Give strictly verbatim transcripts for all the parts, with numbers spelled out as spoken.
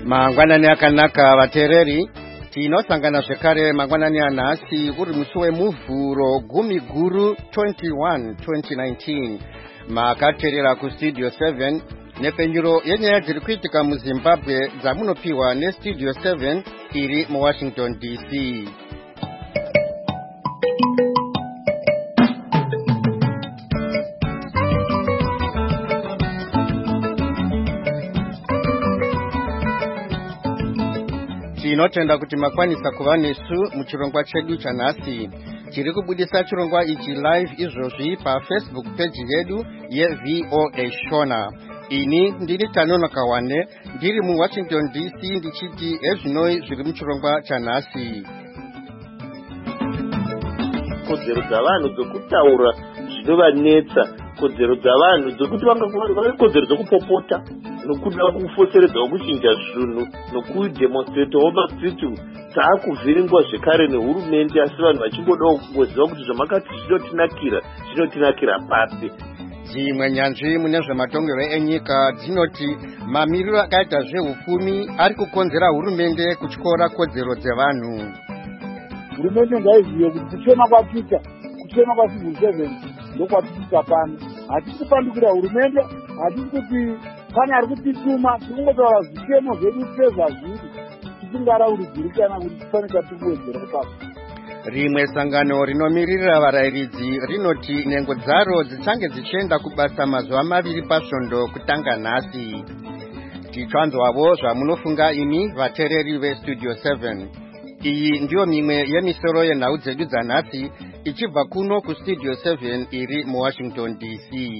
Mangwanani akanaka vatereri tinosangana zvekare mangwanani anhasi uri musi wemuvhuro gumi guru twenty-one twenty nineteen makateerera kustudio seven nepfenyuro yenyaya dziri kuitika muZimbabwe dzamunopiwa nestudio seven iri muWashington D C. Tinotenda kuti makwanisa kuva nesu muchirongwa chedu chanhasi. Tiri kubudisa chirongwa ichi live izvozvi paFacebook page yedu yeV O A Shona. Ini ndiri Tanono Kawane ndiri muWashington D C ndichiti ezvinoi zviri muchirongwa chanhasi. Kodzero dzavanhu dzokutaura zvinovanetsa, kodzero dzavanhu dzokuti vanga kodzero dzokupopota nokuda kufoseredzawo kuchinja zvinhu nokudemonstratawo mastitu taakuvhiringwa zvekare nehurumende, asi vanhu vachingodawo kungoziva kuti zvamakati zvinotinakira zvinotinakira papi. Dzimwe nyanzvi mune zvematongero enyika dzinoti mamiriro akaita zveupfumi ari kukonzera hurumende kutyora kodzero dzevanhu. Hurumende ngaizive kuti kuchema kwapita, kuchema kwacivil servant ndokwatipita pano. Hatisi kupandukira hurumende, hatisi kuti pane ari kutituma, tikungotaura zvichemo zvedu sezvazviri tisingaraurirwi kana kuti tifanira tikuwedzera kupasa. Rimwe sangano rinomirira varayiridzi rinoti nhengo dzaro dzichange dzichienda kubasa mazuva maviri pasvondo kutanga nhasi. Tichanzwavo zvamunofunga imi vateereri vestudio seven. Iyi ndiyo mimwe yemisoro yenhau dzedu dzanhasi ichibva kuno kustudio seven iri muWashington D C.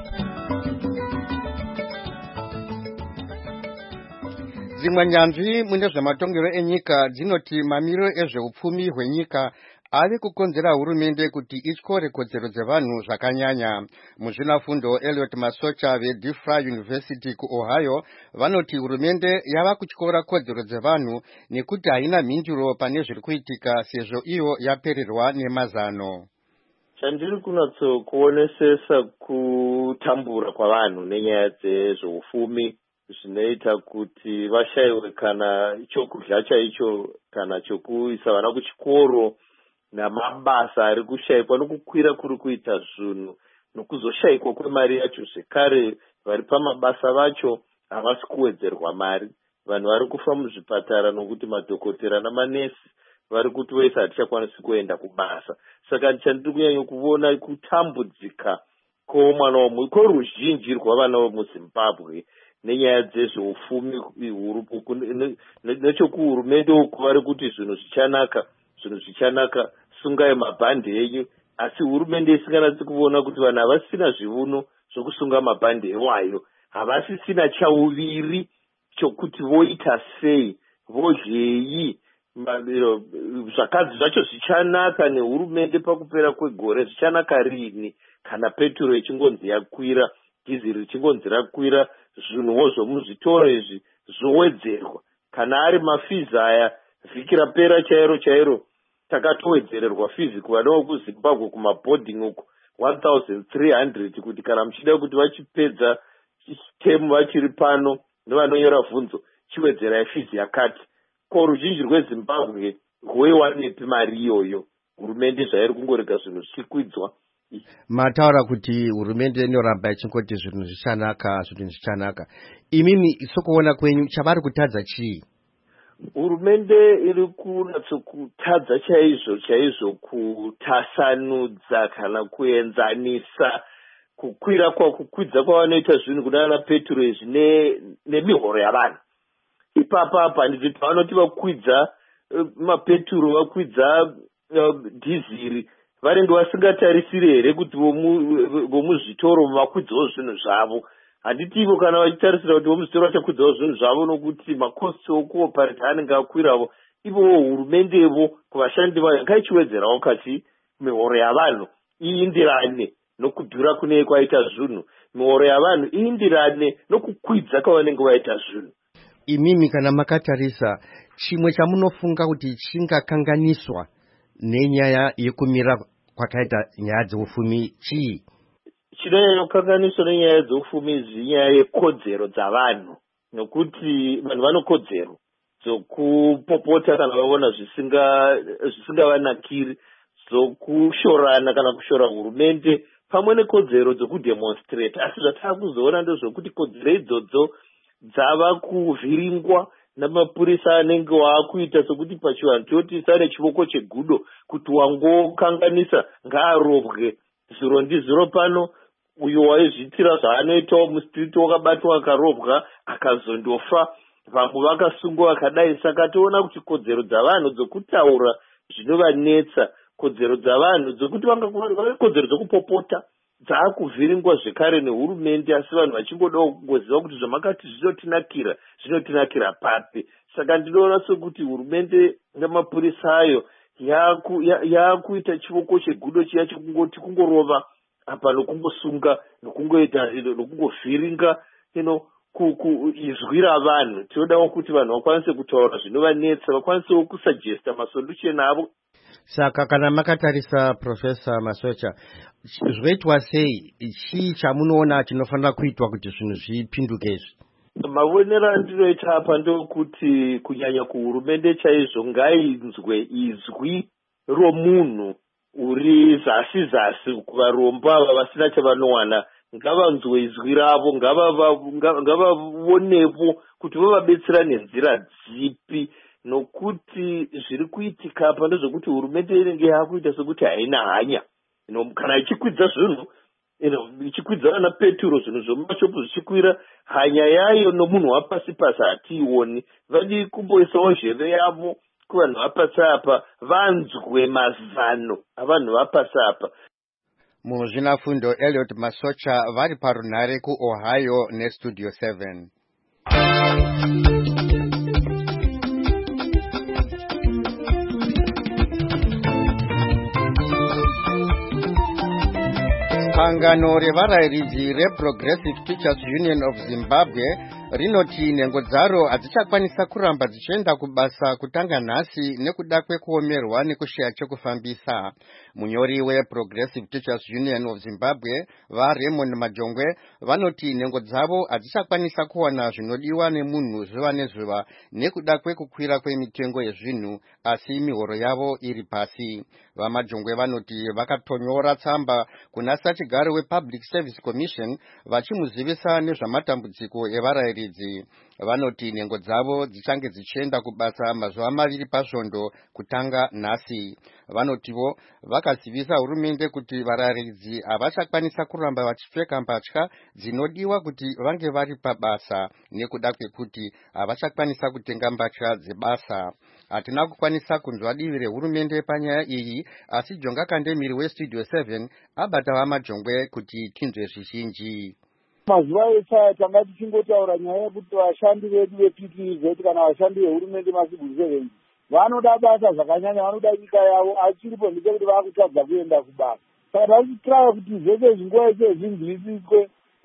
Dzimwe nyanzvi mune zvematongero enyika dzinoti mamiriro ezveupfumi hwenyika ave kukonzera hurumende kuti ityore kodzero dzevanhu zvakanyanya. Muzvinafundo Elliot Masocha veDeFry University kuOhio vanoti hurumende yava kutyora kodzero dzevanhu nekuti haina mhinduro pane zviri kuitika sezvo iyo yapererwa nemazano. Chandiri kunatsokuonesesa kutambura kwavanhu nenyaya dzezveupfumi zvinoita kuti vashayiwe kana chokudya chaicho kana chokuisa vana kuchikoro namabasa ari kushayikwa nokukwira kuri kuita zvinhu nokuzoshayikwa kwemari yacho zvekare. Vari pamabasa vacho havasi kuwedzerwa mari. Vanhu vari kufa muzvipatara nokuti madhokotera namanesi vari kuti vese hatichakwanisi kuenda kubasa. Saka chandiri kunyanya kuona kutambudzika kwomwana womwe kworuzhinji rwavana vemuZimbabwe nenyaya dzezveupfumi hurupuku nechokuhurumende uku vari kuti zvinhu zvichanaka zvinhu zvichanaka sungai mabhande enyu, asi hurumende isinganatsi kuona kuti vanhu havasisina zvivuno zvokusunga mabhande ewayo, havasisina chauviri chokuti voita sei vodyeyi. Zvakadzi zvacho zvichanaka nehurumende pakupera kwegore zvichanaka rini kana peturo ichingonzi yakwira, dhiziri richingonzi rakwira, zvinhuwo zvomuzvitoro izvi zvowedzerwa. Kana ari mafizi aya vhiki rapera chairo chairo takatowedzererwa fizi kuvana vekuZimbabwe kumabhodhingi uku one thousand three hundred kuti kana muchida kuti vachipedza temu vachiri pano nevanonyora bvunzo chiwedzerai fizi yakati. Ko ruzhinji rweZimbabwe rwoiwanepi mari iyoyo? Hurumende zvairi kungorega zvinhu zvichikwidzwa. Mataura kuti hurumende inoramba ichingoti zvinhu zvichanaka zvinhu zvichanaka. Imimi sokuona kwenyu chavari kutadza chii? Hurumende iri kunatsokutadza chaizvo chaizvo kutasanudza kana kuenzanisa kukwira kwakukwidza kwavanoita zvinhu kudana peturo izvi nemihoro yavanhu. Ipapa apa ndizviti vanoti vakwidza mapeturo vakwidza dhiziri varengi vasingatarisiri here kuti vomuzvitoro vakwidzawo zvinhu zvavo. Handiti ivo kana vachitarisira kuti vomuzvitoro vachakwidzawo zvinhu zvavo nokuti makosti okuopareta anenge akwiravo, ivowo hurumendevo kuvashandi vayo ngaichiwedzerawo kati mihoro yavanhu iindirane nokudhura kunenge kwaita zvinhu. Mihoro yavanhu iindirane nokukwidza kwavanenge vaita zvinhu. Imimi kana makatarisa chimwe chamunofunga kuti chingakanganiswa nenyaya yekumira kwakaita nyaya dzeupfumi chii? Chinonyanya kukanganiswa nenyaya dzeupfumi izi inyaya yekodzero dzavanhu. nokuti vanhu vanokodzero dzokupopota kana vaona zvisingavanakiri, dzokushorana kana kushora hurumende, pamwe nekodzero dzokudemonstrate. Asi zvatava kuzoona ndezvokuti kodzero idzodzo dzava kuvhiringwa namapurisa anenge waakuita sokuti pachivanhu toti sane chivoko chegudo, kuti wangokanganisa ngaarobwe. Zviro ndizviro pano, uyo waizvitira zvaanoitawo mustriti wakabatwa akarobwa akazondofa, vamwe vakasungwa vakadai. Saka toona kuti kodzero dzavanhu dzokutaura zvinovanetsa, kodzero dzavanhu dzokuti vanga kodzero dzokupopota dzaakuvhiringwa zvekare nehurumende, asi vanhu vachingodawo kungoziva kuti zvamakati zvinotinakira zvinotinakira papi. Saka ndinoona sokuti hurumende namapurisa ayo yaakuita chivoko chegudo chiya chekungoti kungorova apa nokungosunga nokungoita nokungovhiringa ino izwira vanhu. Tinodawo kuti vanhu vakwanise kutaura zvinovanetsa, vakwanisewo kusuggesta masolution avo. Saka kana makatarisa Professor Masocha, zvoitwa sei, chii chamunoona chinofanira kuitwa kuti zvinhu zvipinduke izvi? Mavonero andinoita apa ndokuti kunyanya kuhurumende chaizvo ngainzwe izwi romunhu uri zasi zasi kuvarombo ava vasina chavanowana. Ngavanzwe izwi ravo, ngavavonevo kuti vavabetsera nenzira dzipi, nokuti zviri kuitika apa ndezvokuti hurumende inenge yakuita sokuti haina hanya. Kana ichikwidza zvinhu, ichikwidza vana peturo, zvinhu zvomumashopu zvichikwira, hanya yayo nomunhu wapasi pasi hatiioni. Vadi kumboisawo zheve yavo kuvanhu vapasi apa, vanzwe mazano avanhu vapasi apa. Muzvinafundo Elliot Masocha vari parunhare kuOhio neStudio seven. Sangano revarayiridzi reProgressive Teachers Union of Zimbabwe rinoti nhengo dzaro hadzichakwanisa kuramba dzichienda kubasa kutanga nhasi nekuda kwekuomerwa nekushaya chekufambisa. Munyori weProgressive Teachers Union of Zimbabwe vaRaymond Majongwe vanoti nhengo dzavo hadzichakwanisa kuwana zvinodiwa nemunhu zuva nezuva nekuda kwekukwira kwemitengo yezvinhu, asi mihoro yavo iri pasi. VaMajongwe vanoti vakatonyora tsamba kuna sachigaro wePublic Service Commission vachimuzivisa nezvamatambudziko evarayiridzi. Vanoti nhengo dzavo dzichange dzichienda kubasa mazuva maviri pasvondo kutanga nhasi. Vanotivo vakazivisa hurumende kuti varayiridzi havachakwanisa kuramba vachipfeka mbatya dzinodiwa kuti vange vari pabasa nekuda kwekuti havachakwanisa kutenga mbatya dzebasa. Hatina kukwanisa kunzwa divi rehurumende panyaya iyi, asi Jonga Kandemiri weStudio seven abata vaMajongwe kuti tinzwe zvizhinji. Mazuva ese tanga tichingotaura nyaya yekuti vashandi vedu veP T Z kana vashandi vehurumende maCivil servants vanoda basa zvakanyanya, vanoda nyika yavo, asi chiripo ndechekuti vakutadza kuenda kubasa. Saka tachitraa kuti zvese zvinguva ese zvinzwisiswe,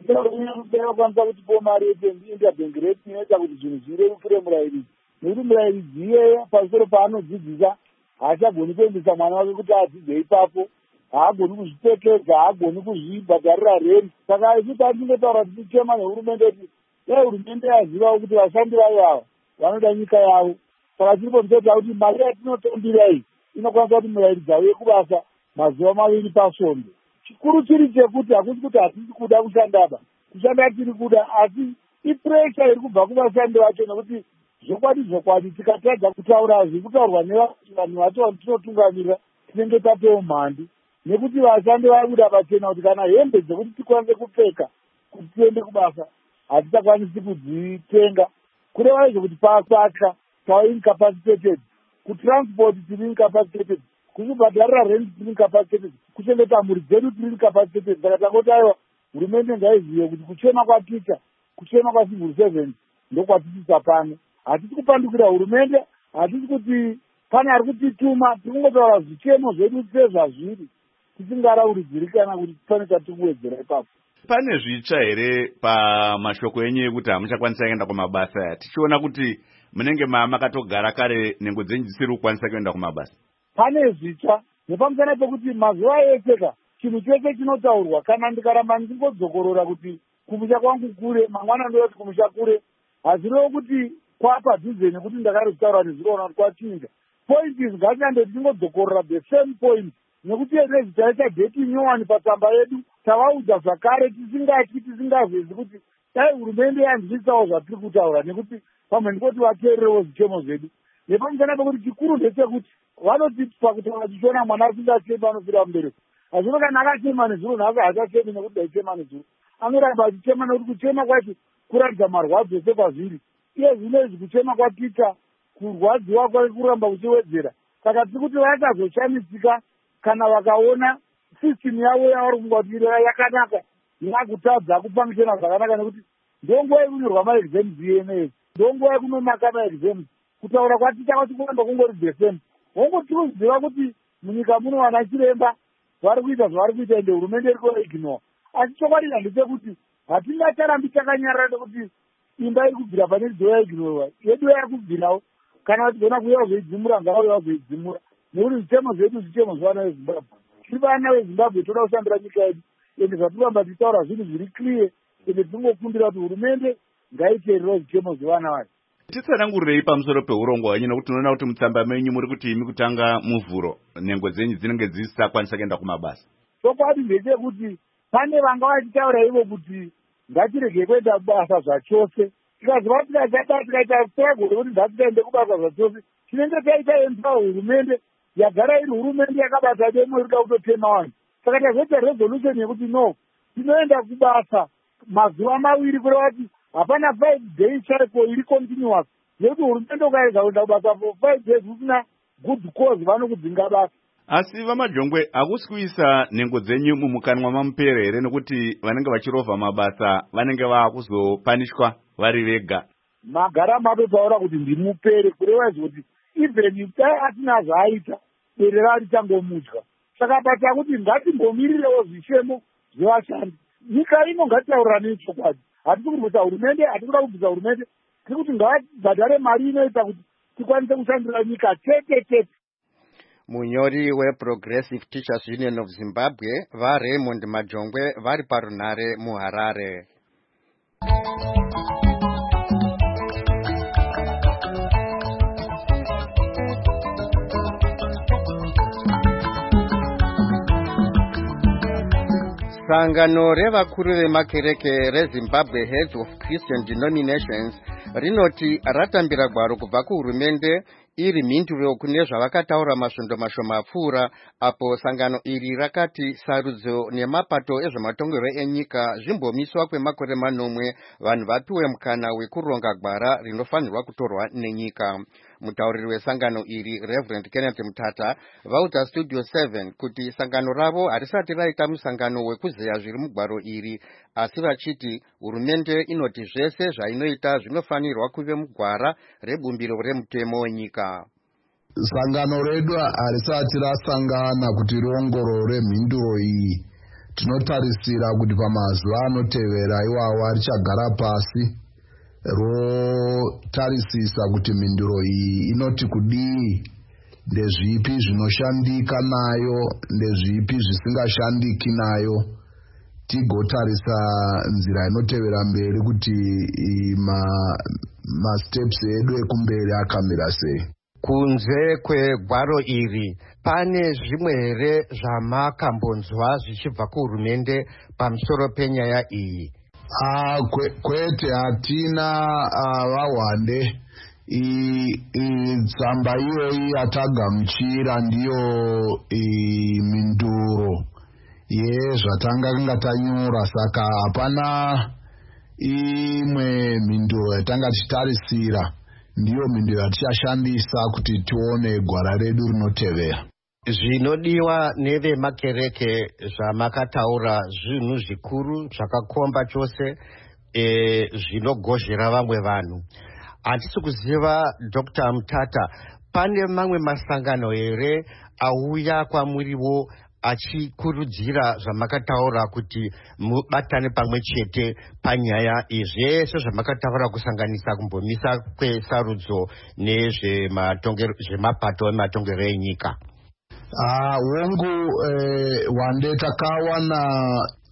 vakwanisa kutipo mari yeinterbank rate inoita kuti zvinhu zvirerukire murayiridzi, nekuti murayiridzi iyeye pamusoro paanodzidzisa haachagoni kuendesa mwana wake kuti adzidze ipapo, haagoni kuzvipfekedza, haagoni kuzvibhadharira renti. Saka isi tatingotaura tichichema nehurumende kuti dai hurumende yazivawo kuti vashandi vayo ava vanoda nyika yavo. Saka tiripo tichitaura kuti mari yatinotambira iyi inokwanisa kuti murayiridzi auye kubasa mazuva maviri pasvondo. Chikuru chiri chekuti hakusi kuti hatisi kuda kushandaba, kushanda tiri kuda, asi ipuresha iri kubva kuvashandi vacho, nekuti zvokwadi zvokwadi tikatadza kutaura zviri kutaurwa nevanhu vacho tinotungamirira tinenge tapewo mhandi, nekuti vashandi vari kuda pachena kuti kana hembe dzekuti tikwanise kupfeka kuti tiende kubasa hatichakwanisi kudzitenga. Kureva izvo kuti pasaka tava incapacitated, kutransport tiri incapacitated, kuzvibhadharira rent tiri incapacitated, kuchengeta mhuri dzedu tiri incapacitated. Saka tangotaiwa hurumende ngaizive kuti kuchema kwaticha, kuchema kwaCivil servants ndokwatitisa pano. Hatisi kupandukira hurumende, hatisi kuti pane ari kutituma, tiri kungotaura zvichemo zvedu sezvazviri, tisingarauridziri kana kuti pane chatiri kuwedzera ipapo. Pane zvitsva here pamashoko enyu ekuti hamuchakwanisa kuenda kumabasa aya, tichiona kuti munenge makatogara kare nhengo dzenyu dzisiri kukwanisa kuenda kumabasa? Pane zvitsva nepamusana pekuti mazuva eseka chinhu chese chinotaurwa, kana ndikaramba ndingodzokorora kuti kumusha kwangu kure, mangwana ndoti kumusha kure, hazvirevo kuti kwapadhuze nekuti ndakari kutaura nezviroona kuti kwachinja. Point is ngatinyande tingodzokorera the same point nekuti rezita chadheti nyowani patsamba yedu tavaudza zvakare tisingati tisingazvezi kuti dai hurumende yanzwisawo zvatiri kutaura nekuti pamwe ndikoti vateererewo zvichemo zvedu. Nepamusana pekuti chikuru ndechekuti vanoti pakutaura tichiona mwana asingachema anofira mubereko. Hazvino kana akachema nezuro nhasi haachachemi nekuti daichema nezuro anoramba achichema nekuti kuchema kwacho kuratidza marwadzo sepazviri. Iye zvino izvi kuchema kwapita kurwadziwa kwake kuramba kuchiwedzera. Saka tiri kuti vachazoshamisika kana vakaona system yavo yavari kungwatirira yakanaka yakutadza kupangishena zvakanaka nekuti ndonguva yekunyorwa maexams ieneyi ndonguva yekunomaka maexams kutaura kwaticha kwacho kuramba kungori the same. Hongu tiri kuziva kuti munyika muno vana chiremba vari kuita zvavari kuita ende hurumende iri kuignore. Asi chokwadi ndechekuti hatingacharambi takanyarara nekuti imba iri kubvira pane ridzo yaignorwa yedu yari kubvirawo kana vachigona kuuya kuzoidzimura ngauya vazoidzimura nekuti zvitemo zvedu zvitemo zvevana vezimbabwe. Tiri vana vezimbabwe toda kushandira nyika yedu ende zvatiramba tichitaura zvinhu zviri clear ende tingokumbira kuti hurumende ngaiteererewo zvitemo zvevana vayo. Titsanangurirei pamusoro peurongo hwenyu nekuti tinoona kuti mutsamba menyu muri kuti imi kutanga muvhuro nhengo dzenyu dzinenge dzisisakwanisa kuenda kumabasa. Chokwadi ndechekuti pane vanga vachitaura ivo kuti ngatirege kuenda kubasa zvachose. Tikaziva tikachada tikaita struggle rekuti ngatitaende kubasa zvachose tinenge taita empower hurumende yagara iri hurumende yakabata demo irikuda kutotema vanhu. Saka tazoita resolution yekuti no tinoenda kubasa mazuva maviri kureva kuti hapana five days cycle iri continuous yekuti hurumende ukaedza kuenda kubasa for five days usina good cause vanokudzinga basa. Asi vamajongwe hakusi kuisa nhengo dzenyu mumukanwa mamupere here nekuti vanenge vachirovha mabasa vanenge vaakuzopanishwa vari vega. Magara matotaura kuti ndimupere kureva kuti even dai asina zvaaita bere rarichangomudya. Saka pata kuti ngatimbomirirewo zvishemo zvevashandi. Nyika ino ngatitaurirane chokwadi. Hatisi kurwisa hurumende, hatisi kuda kubvisa hurumende. Tiri kuti ngavabhadhare mari inoita kuti tikwanise kushandira nyika tete tete. Munyori weProgressive Teachers Union of Zimbabwe vaRaymond Majongwe vari parunhare muHarare. Sangano revakuru vemakereke reZimbabwe Heads of Christian Denominations rinoti ratambira gwaro kubva kuhurumende iri mhinduro kune zvavakataura masvondo mashoma apfuura, apo sangano iri rakati sarudzo nemapato ezvematongero enyika zvimbomiswa kwemakore manomwe vanhu vapiwe mukana wekuronga gwara rinofanirwa kutorwa nenyika. Mutauriri wesangano iri Reverend Kenneth Mutata vaudza Studio seven kuti sangano ravo harisati raita musangano wekuzeya zviri mugwaro iri, asi vachiti hurumende inoti zvese zvainoita zvinofanirwa kuve mugwara rebumbiro remutemo wenyika. Sangano redu harisati rasangana kuti riongorore mhinduro iyi. Tinotarisira kuti pamazuva anotevera iwawa richagara pasi rotarisisa kuti mhinduro iyi inoti kudii, ndezvipi zvinoshandika nayo, ndezvipi zvisingashandiki nayo, tigotarisa nzira inotevera mberi kuti ma, ma steps edu ekumberi akamira sei. Kunze kwegwaro iri pane zvimwe here zvamakambonzwa zvichibva kuhurumende pamusoro penyaya iyi? Ah, kwe, kwete hatina uh, vahwande. Tsamba iyoyi yatagamuchira ndiyo mhinduro yezvatanga tanyora, saka hapana imwe mhinduro yatanga tichitarisira. Ndiyo mhinduro yatichashandisa kuti tione gwara redu rinotevera. Zvinodiwa nevemakereke zvamakataura zvinhu zvikuru zvakakomba chose e, zvinogozhera vamwe vanhu. Handisi kuziva Doctor Mutata, pane mamwe masangano here auya kwamuriwo achikurudzira zvamakataura kuti mubatane pamwe chete panyaya izvese zvamakataura kusanganisa kumbomisa kwesarudzo nezvemapato ematongero enyika? Ah, hongu eh, wande takawana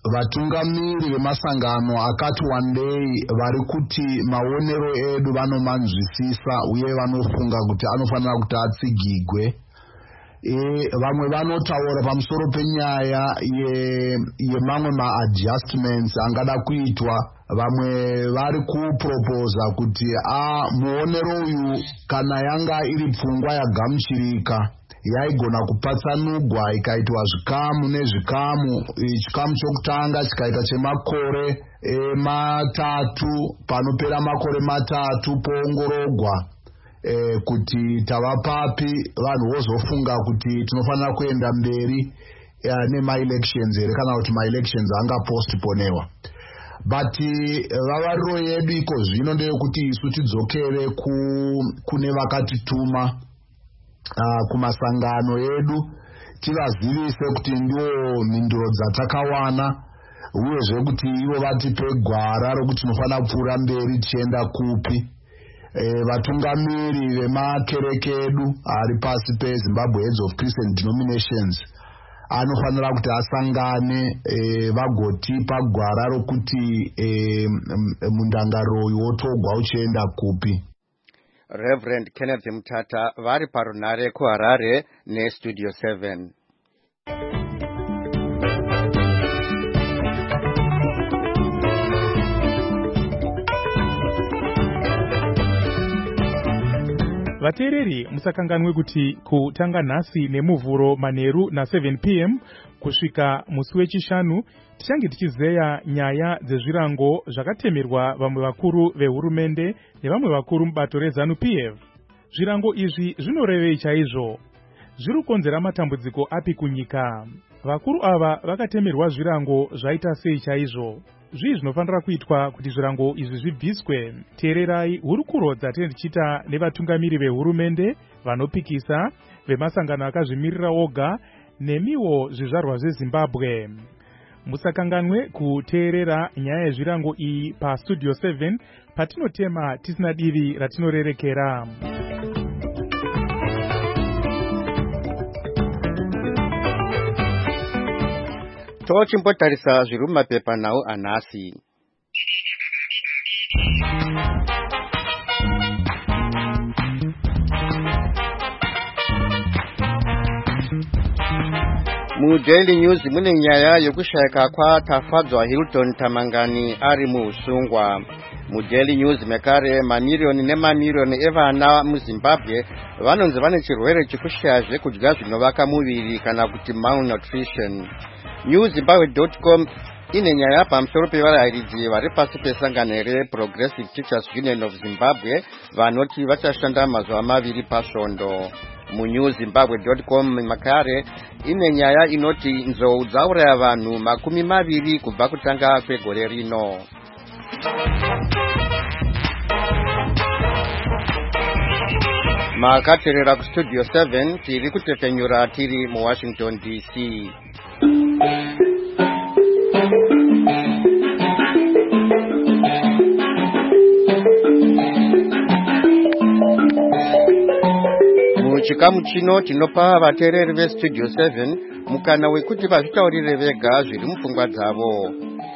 vatungamiri vemasangano akati wandei vari kuti maonero edu vanomanzwisisa uye vanofunga kuti anofanira kuti atsigigwe. E, vamwe vanotaura pamusoro penyaya yemamwe ye ma-adjustments angada kuitwa. Vamwe vari kuproposa kuti a muonero uyu kana yanga iri pfungwa yagamuchirika yaigona kupatsanugwa ikaitwa zvikamu nezvikamu. Chikamu chokutanga chikaita chemakore e, matatu, panopera makore matatu poongorogwa e, kuti tavapapi vanhu vozofunga kuti tinofanira kuenda mberi e, nema-elections here kana kuti ma-elections anga postponewa. But vavariro yedu iko zvino ndeyekuti isu tidzokere ku, kune vakatituma uh, kumasangano edu tivazivise kuti ndiwo mhinduro dzatakawana uyezve kuti ivo vatipe gwara rokuti tinofanira kupfuura mberi tichienda kupi. E, vatungamiri vemakereke edu ari pasi peZimbabwe Heads of Christian Denominations anofanira kuti asangane e, vagotipa gwara rokuti e, mundangaro wotogwa uchienda kupi. Reverend Kenneth Mutata vari parunare kuHarare neStudio seven. Vateereri musakanganwe kuti kutanga nhasi nemuvhuro manheru na seven p m kusvika musi wechishanu tichange tichizeya nyaya dzezvirango zvakatemerwa vamwe vakuru vehurumende nevamwe vakuru mubato reZanu P F. Zvirango izvi zvinorevei chaizvo? Zviri kukonzera matambudziko api kunyika? Vakuru ava vakatemerwa zvirango zvaita sei chaizvo? Zvii zvinofanira kuitwa kuti zvirango izvi zvibviswe? Teererai hurukuro dzatenge tichiita nevatungamiri vehurumende, vanopikisa, vemasangano akazvimirira oga, nemiwo zvizvarwa zveZimbabwe. Musakanganwe kuteerera nyaya yezvirango iyi paStudio seven patinotema tisina divi ratinorerekera. Tochimbotarisa zviri mumapepa nawo anhasi. MuDaily News mune nyaya yokushayika kwatafadzwa Hilton Tamangani ari muusungwa. MuDaily News mekare mamirioni nemamirioni evana muZimbabwe vanonzi vane chirwere chekushaya zvekudya zvinovaka muviri kana kuti malnutrition. new zimbabwe dot com ine nyaya pamusoro pevarayiridzi vari pasi pesangano reProgressive Teachers Union of Zimbabwe vanoti vachashanda mazuva maviri pasvondo. munew zimbabwe dot com makare ine nyaya inoti nzou dzauraya vanhu makumi maviri kubva kutanga kwegore rino. Makateerera kuStudio seven tiri kutefenyura tiri muWashington D C. Muchikamu chino tinopa vateereri veStudio seven mukana wekuti vazvitaurire vega zviri mupfungwa dzavo.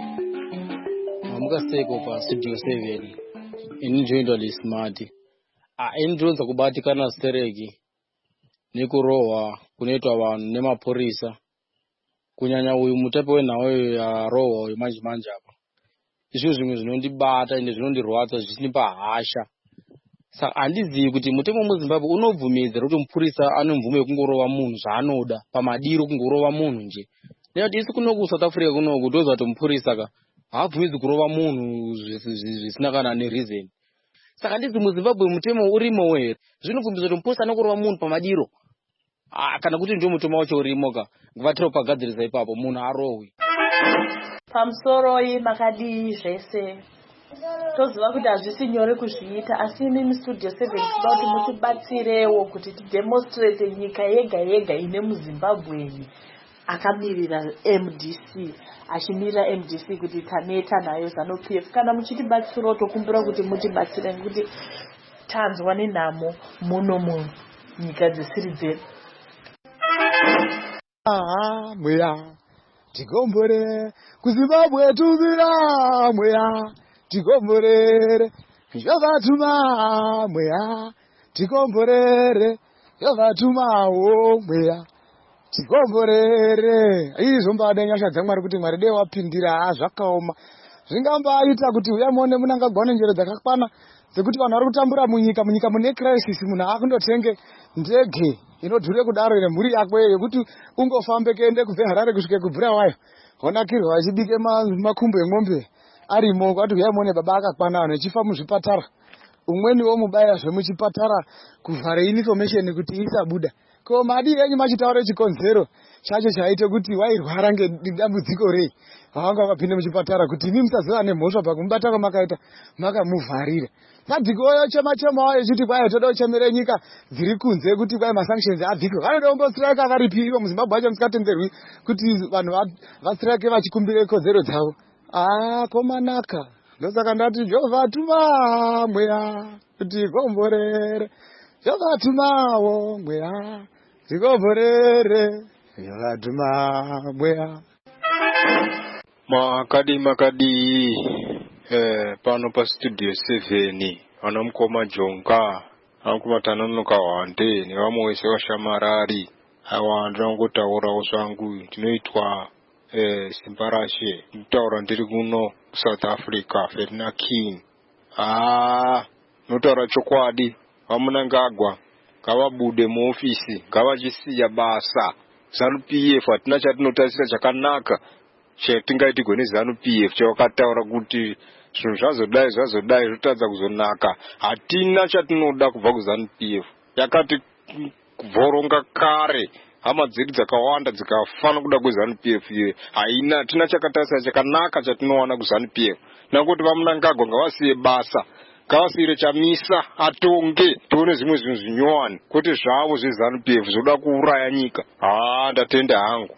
Mukaseko paStudio seven ini joindwa smart. Ah, indronza kubatikana stereki nekurohwa kunoitwa vanhu nemapurisa kunyanya uyu mutape wenhau yarohwa uyu manje manje apa. Izvo zvimwe zvinondibata ende zvinondirwadza zvichinipa hasha. Saka handizivi kuti mutemo muZimbabwe unobvumidza kuti mupurisa ane mvumo yekungorova munhu zvaanoda pamadiro kungorova munhu nje. Nekuti isi kunoku kuSouth Africa kunoku toziva kuti mupurisa ka haabvumidzi kurova munhu zvisina kana nereason. Saka ndizi muZimbabwe mutemo urimo here zvinobvumidzwa kuti mupurisa anokurova munhu pamadiro. Ah, kana kuti ndio mutemo wacho urimo ka nguvatiro pagadzirisa ipapo munhu arohwi. Pamusoro yemakadii zvese toziva kuti hazvisi nyore kuzviita, asi imi Studio seven tinoda kuti mutibatsirewo kuti tidemonstrate nyika yega yega ine muZimbabwe akamirira M D C achimirira M D C kuti taneta nayo ZANU P F. Kana muchitibatsirawo tokumbira kuti mutibatsire kuti tanzwa nenhamo muno munyika dzisiri dzedu. Aha, muya tikomborere kuZimbabwe tumira mweya tikomborere zvavatuma mweya tikomborere zvavatuma mweya tikomborere. Izvombada nyasha dzaMwari kuti Mwari dei wapindira zvakaoma zvingambaita kuti uya muone munangagwa njere dzakakwana dzekuti vanhu vari kutambura munyika munyika mune crisis munhu akundotenge ndege inodhure kudaro ine mhuri yakwe yekuti ungofambe kuende kubve Harare kusvike kuBulawayo honakirwa achibike makumbo emombe arimo kwati uya muone baba akakwana vanhu echifa muzvipatara umweniwo mubaya zvemuchipatara kuvhare information kuti isabuda. Ko madi yenyu machitaura chikonzero chacho chaite kuti wairwara ngedambudziko rei vanga vapinde muchipatara kuti imi musazova nemhosva pakumubata kwamakaita makamuvharira. Madzikoyo chema chema echiti kwai toda kuchemere nyika dziri kunze kuti kwai masanctions abvike vanoda kumbostrike varipi ivo muZimbabwe acho musingatenderwi kuti vanhu vastrike vachikumbire kodzero dzavo. Ah, komanaka ndosaka ndati Jehovha tuma mweya kuti komborere Jehovha tumawo mweya tikomborere Jehovha tuma mweya. Makadi makadi eh pano pa studio seven anomukoma Jonga anomukoma Tanonoka Wande ne vamwe wese vashamarari awanda ngotaura zvangu tinoitwa eh Simbarashe ntaura ndiri kuno South Africa Ferdinand King. Ah notaura chokwadi vamunangagwa ngavabude muofisi ngavachisiya basa ZANU P F atina chatinotarisira chakanaka chetingaiti gone ZANU P F chawakataura kuti zvinhu zvazodai zvazodai zvotadza kuzonaka hatina chatinoda kubva kuZANU P F yakati kuvhoronga kare hama dzedu dzakawanda dzikafana kuda kweZANU P F iye haina tina chakatarisa chakanaka chatinowana kuZANU P F nakuti vamunangagwa ngavasiye basa ngavasiyire chamisa atonge tione zvimwe zvinhu zvinyowani kuti zvavo zveZANU P F zvoda kuuraya nyika. Ah ndatenda hangu.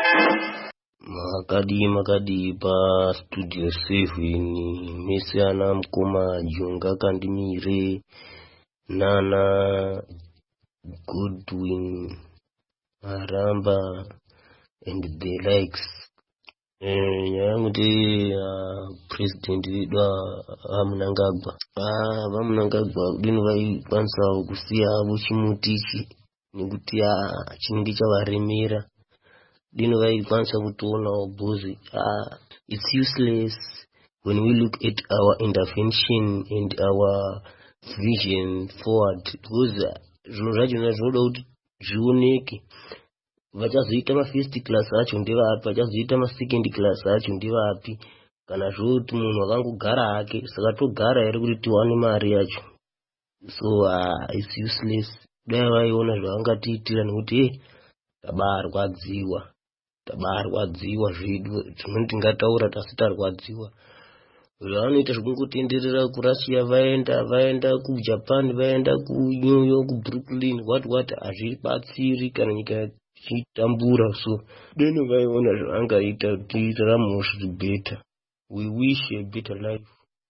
Makadi makadi pa studio seven mesi ana mukoma Jonga Kandimire Nana Goodwin Maramba and the likes. Eh yangu ndi uh, president lidwa Vamunangagwa. Ah Vamunangagwa dino vai kwanisa kusiya buchimutichi nikuti ah chinenge chavaremera dino vai kwanisa kutoona obuzi. Ah it's useless when we look at our intervention and our vision forward because zvino zvacho zvinoda kuti zvioneke. Vachazoita ma first class acho ndevapi vachazoita ma second class acho ndevapi kana zvoti munhu akangogara hake saka togara ere kuti tiwane mari yacho. So uh, it's useless. Dai vaiona zvavangatiitira nekuti eh tabarwadziwa tabarwadziwa zvedu zvimweni tingataura tasi tarwadziwa. Vanoita zvokungotenderera kuRussia vaenda vaenda kuJapan vaenda kuNew York kuBrooklyn what what hazvibatsiri kana nyika chitambura. So deno vaiona zvavangaita kuti raramo should be better. We wish a better life.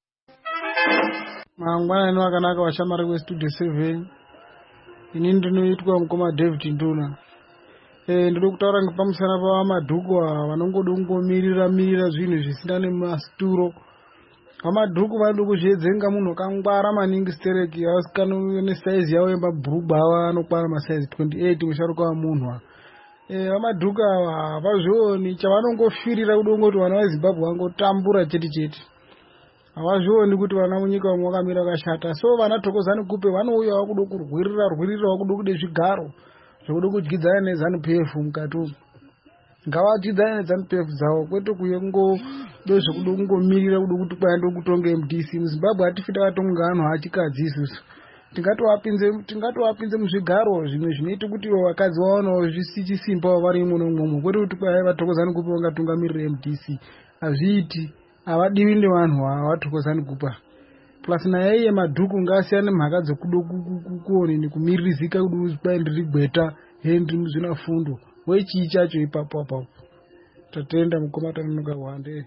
Mangwana akanaka vashamari westudio seven ini ndinoitwa mukoma David Nduna. Eh ndiri kutaura pamusana pamadhuku vanongoda kungomirira mirira zvinhu zvisina nemasturo. Vamadhuku vanoda kuzviedzenga munhu akangwara maningi stereki asikane size yawo yemabhurugwa ava anokwana masize twenty-eight musharuka wamunhu. Eh vamadhuku ava havazvioni chavanongofirira kuda kungoti vana veZimbabwe vangotambura chete chete. Havazvioni kuti vana munyika vamwe vakamira vakashata. So vana Thokozani Kupe vanouyawo kuda kurwirira rwirirawo kuda kude zvigaro zvokuda kudyidzana neZANU P F mukati umu. Ngavadyidzane neZANU P F dzavo kwete kuye kungo dozvokuda kungomirira kuda kuti kwaende kutonga M D C. MuZimbabwe hatifita vatonga vanhu vachikadzi isusu. Tingatovapinze tingatovapinze muzvigaro zvimwe zvinoita kuti vakadzi vaonawo zvisichisimba vari imomo nomwomo kwete kuti kwai vaThokozani Kupe vangatungamirira M D C. Hazviiti. Havadiwi nevanhu ava vaThokozani Kupe. Plus naye iye madhuku ngasiyane mhaka dzokuda kuonini kumiririzika kuda kuti ndiri gweta hendi muzvina fundo. Wechi chacho ipapo apapo. Tatenda mukoma Tanonoka Wande.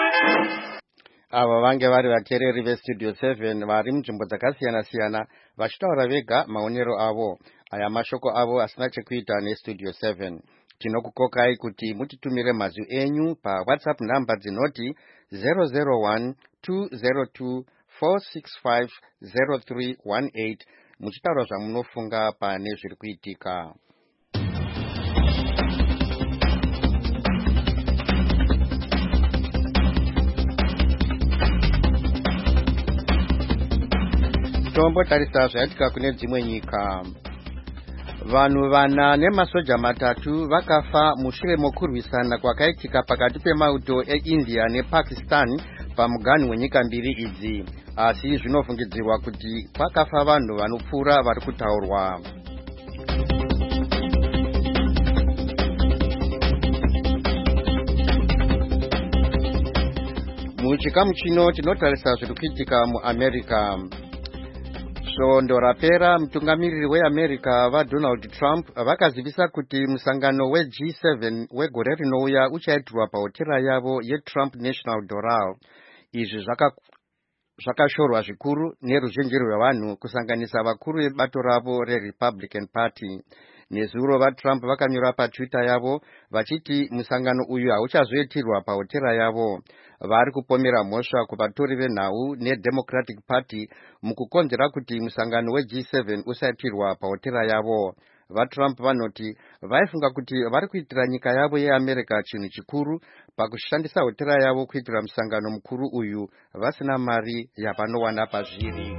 Ava vange vari vateereri vestudio seven vari munzvimbo dzakasiyana siyana vachitaura vega maonero avo. Aya mashoko avo asina chekuita nestudio seven. Tinokukokai kuti mutitumire mazwi enyu pa WhatsApp number dzinoti zero zero one two zero two four six five zero three one eight muchitaura zvamunofunga pane zviri kuitika. Tombo tarisa zvaitika kune dzimwe nyika. Vanhu vana nemasoja matatu vakafa mushure mokurwisana kwakaitika pakati pemauto eIndia nePakistan pamuganhu wenyika mbiri idzi, asi zvinofungidzirwa kuti kwakafa vanhu vanopfuura vari kutaurwa. Muchikamu chino tinotarisa zviri kuitika muAmerica. Svondo rapera mutungamiriri weAmerica vaDonald Trump vakazivisa kuti musangano we G seven wegore rinouya uchaitirwa pahotera yavo yeTrump National Doral. Izvi zvakashorwa zvikuru neruzhinji rwevanhu kusanganisa vakuru vebato ravo reRepublican Party. Nezuro vaTrump vakanyora paTwitter yavo vachiti musangano uyu hauchazoitirwa pahotera yavo. Vari kupomera mhosva kuvatori venhau neDemocratic Party mukukonzera kuti musangano we G seven usaitirwa pahotera yavo. VaTrump vanoti vaifunga kuti vari kuitira nyika yavo yeAmerica chinhu chikuru pakushandisa hotera yavo kuitira musangano mukuru uyu vasina mari yavanowana pazviri.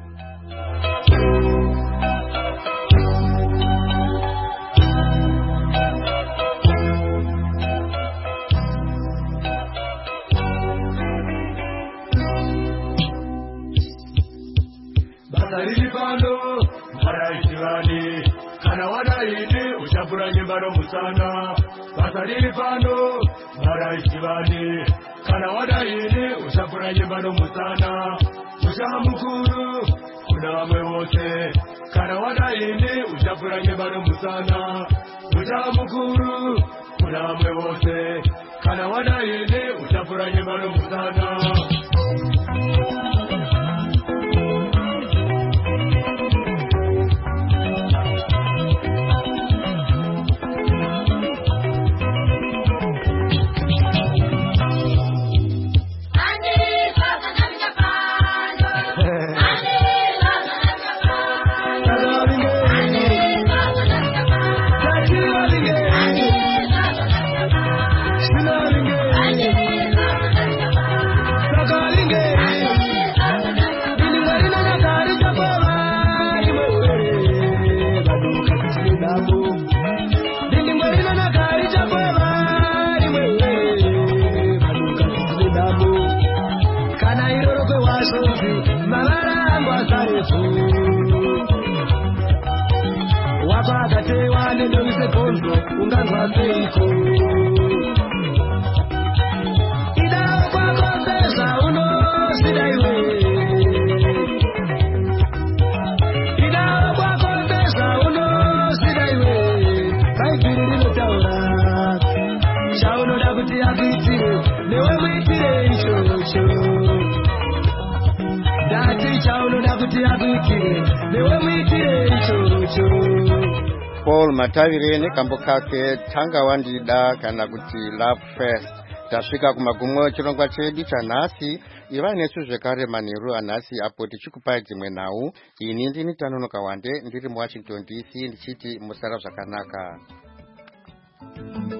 Basaripando maraishivani kana wadaini ushapura nyembaro musana. Basaripando maraishivani kana wadaini ushapura nyembaro musana. Ushamukuru kuna wamwe wote kana wadaini ushapura nyembaro musana. Ushamukuru kuna wamwe wote kana wadaini ushapura nyembaro musana. Paul Matavire nekambo kake tanga wandida kana kuti Love First. Tasvika kumagumo chirongwa chedu chanhasi. Iva nesu zvekare manheru anhasi apo tichikupai dzimwe nhau. Ini ndini Tanonoka Wande ndiri muWashington D C ndichiti musara zvakanaka.